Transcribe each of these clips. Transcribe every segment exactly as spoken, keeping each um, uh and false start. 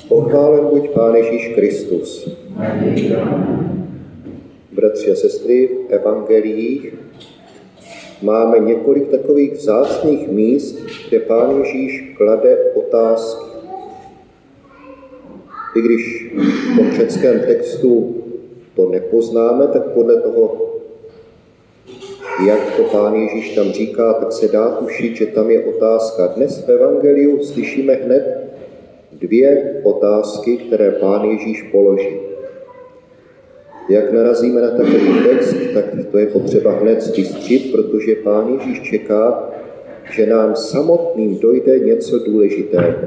Pochválen buď Pán Ježíš Kristus. Bratři a sestry, v evangeliích máme několik takových vzácných míst, kde Pán Ježíš klade otázky. I když v tom řeckém textu to nepoznáme, tak podle toho, jak to Pán Ježíš tam říká, tak se dá tušit, že tam je otázka. Dnes v evangeliu slyšíme hned dvě otázky, které Pán Ježíš položí. Jak narazíme na takový text, tak to je potřeba hned vystřít, protože Pán Ježíš čeká, že nám samotným dojde něco důležitého.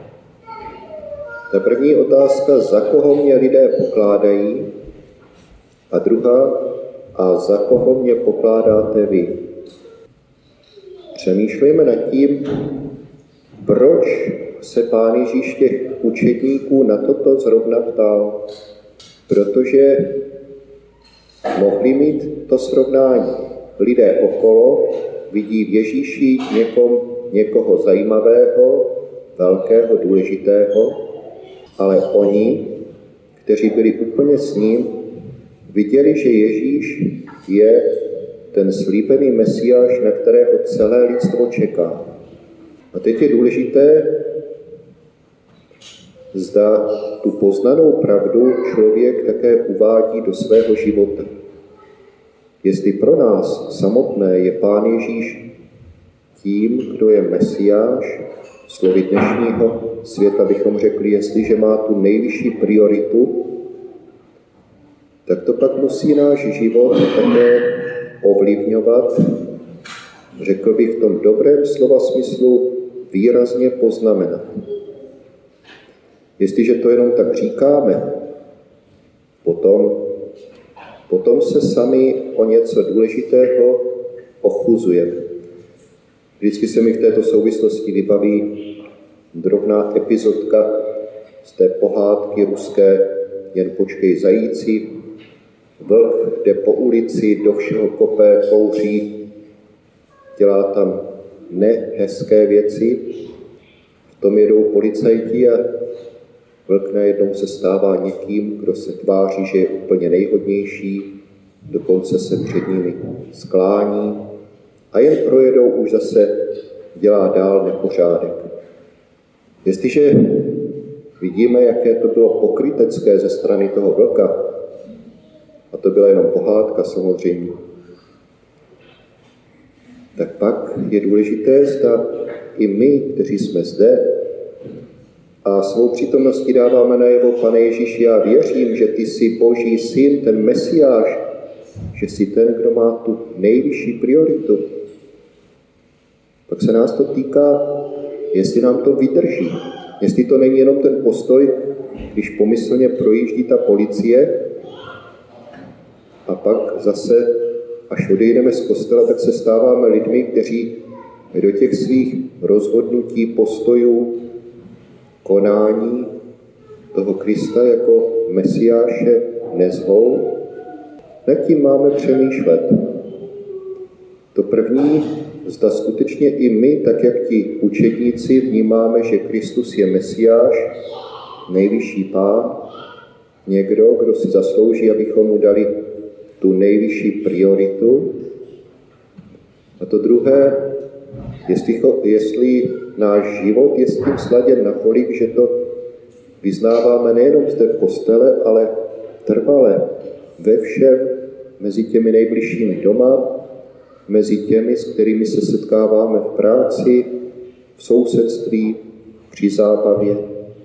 Ta první otázka, za koho mě lidé pokládají, a druhá, a za koho mě pokládáte vy. Přemýšlejme nad tím, proč se Pán Ježíš těch učedníků na toto zrovna ptal. Protože mohli mít to srovnání. Lidé okolo vidí v Ježíši někom, někoho zajímavého, velkého, důležitého, ale oni, kteří byli úplně s ním, viděli, že Ježíš je ten slíbený Mesiáš, na kterého celé lidstvo čeká. A teď je důležité, zda tu poznanou pravdu člověk také uvádí do svého života. Jestli pro nás samotné je Pán Ježíš tím, kdo je Mesiáš, slovy dnešního světa bychom řekli, jestliže má tu nejvyšší prioritu, tak to pak musí náš život také ovlivňovat, řekl bych v tom dobrém slova smyslu, výrazně poznamenat. Jestliže to jenom tak říkáme, potom, potom se sami o něco důležitého ochuzujeme. Vždycky se mi v této souvislosti vybaví drobná epizodka z té pohádky ruské Jen počkej zajíci. Vlk jde po ulici, do všeho kopé, kouří, dělá tam nehezké věci. V tom jedou policajti a vlk najednou se stává někým, kdo se tváří, že je úplně nejhodnější, dokonce se před nimi sklání a jen projedou, už zase dělá dál nepořádek. Jestliže vidíme, jaké to bylo pokrytecké ze strany toho vlka, a to byla jenom pohádka samozřejmě, tak pak je důležité, zda i my, kteří jsme zde a svou přítomností dáváme najevo, Pane Ježíši, já věřím, že ty jsi Boží syn, ten Mesiáš, že jsi ten, kdo má tu nejvyšší prioritu. Pak se nás to týká, jestli nám to vydrží. Jestli to není jenom ten postoj, když pomyslně projíždí ta policie a pak zase, až odejdeme z kostela, tak se stáváme lidmi, kteří do těch svých rozhodnutí, postojů, konání toho Krista jako Mesiáše nezvou. Nad tím máme přemýšlet. To první, zda skutečně i my, tak jak ti učedníci, vnímáme, že Kristus je Mesiáš, nejvyšší Pán, někdo, kdo si zaslouží, abychom mu dali tu nejvyšší prioritu. A to druhé, jestli, jestli náš život je s tím sladěn natolik, že to vyznáváme nejenom zde v kostele, ale trvale ve všem, mezi těmi nejbližšími doma, mezi těmi, s kterými se setkáváme v práci, v sousedství, při zábavě.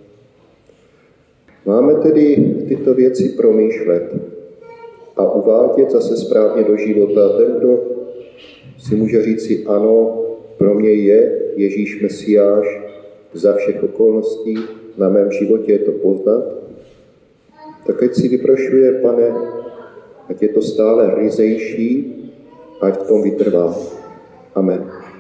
Máme tedy tyto věci promýšlet a uvádět zase správně do života. Ten, kdo si může říci, ano, pro mě je Ježíš Mesiáš za všech okolností, na mém životě je to poznat, tak ať si vyprošuje, Pane, ať je to stále ryzejší, ať v tom vytrvá. Amen.